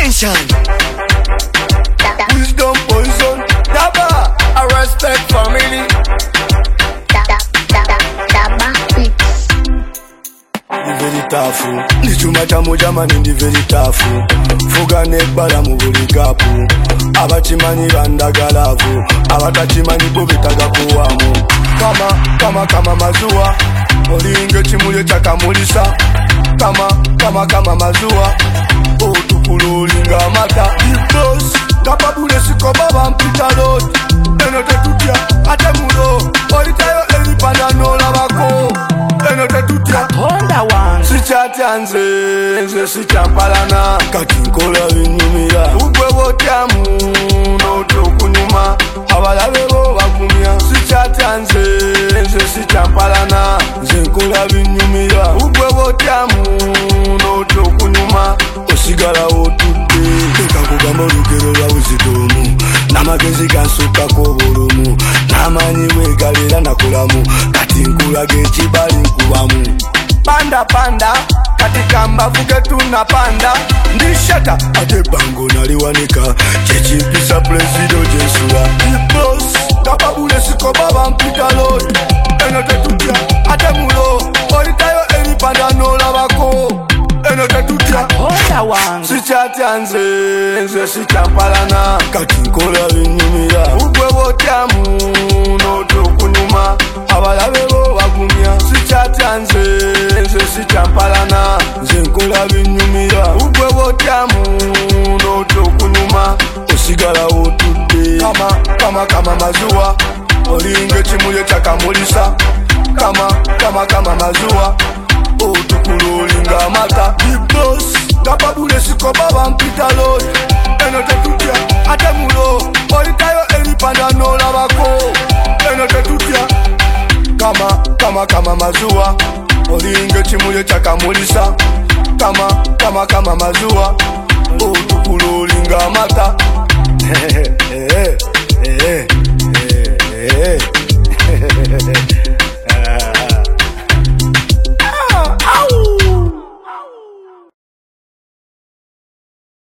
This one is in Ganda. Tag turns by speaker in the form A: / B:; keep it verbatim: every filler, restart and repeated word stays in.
A: Attention.
B: Wisdom poison. Daba, I respect family. Ndi very tough. Ndi chuma cha moja mani ndi very tough. Fuga nekbala mu buli gapu. Abachimanyi bandagalavu. Abatachimanyi bo betaga kuwamu. Kama, kama, kama mazuwa. Olinge chimulye chakamulisa. Kama, kama, kama mazuwa. Otukulu olinga mata. Boss, kapabule sikoba bampita road. Eno tetutia, ate mulo. Oritayo elipanda nola bako. Eno tetutia
A: Honda one.
B: Sichati anze, nze sichampalana. Kati nkola binyumira. Ugwe wotyamu, noto kunyuma. Abalabe bo bagumya. Sichati anze, nze sichampalana. Nze nkola binyumira. Ugwe wotyamu, noto kunyuma. Osigala otudde. Ekakugamba olugero lwa wisdom. Namagezi gansukako obulumu. Namanyi wegalera nakulamu. Kati nkulaga ekibali nkubamu. Panda panda, katika mbavu getu na panda. Ndishata, ate bango naliwanika. Chechimpisa presido jesura. Ipos, kapabule sikoba bampita load. Eno tetutia, ate mulo. Oritayo elipanda nola bako. Eno tetutia
A: Honda one.
B: Sichati anze, nze sichampalana. Kati nkola binyumira. Ugwe wotyamu, noto kunyuma. Abalabe bo bagumya. Sichati anze, nze sichampalana. Nze nkola binyumira. Ugwe wotyamu, noto kunyuma. Osigala otudde. Kama, kama, kama mazuwa. Olinge chimulye chakamulisa. Kama, kama, kama mazuwa. Otukulu olinga mata. Big boss, kapabule sikoba bampita load. Eno tetutia, ate mulo. Oritayo elipanda nola bako. Eno tetutia Kama, kama, kama mazuwa. Olinge chimulye chakamulisa. Kama, kama, kama mazuwa. Otukulu olinga mata. Hehehe, hehehe, hehehe, hehehe.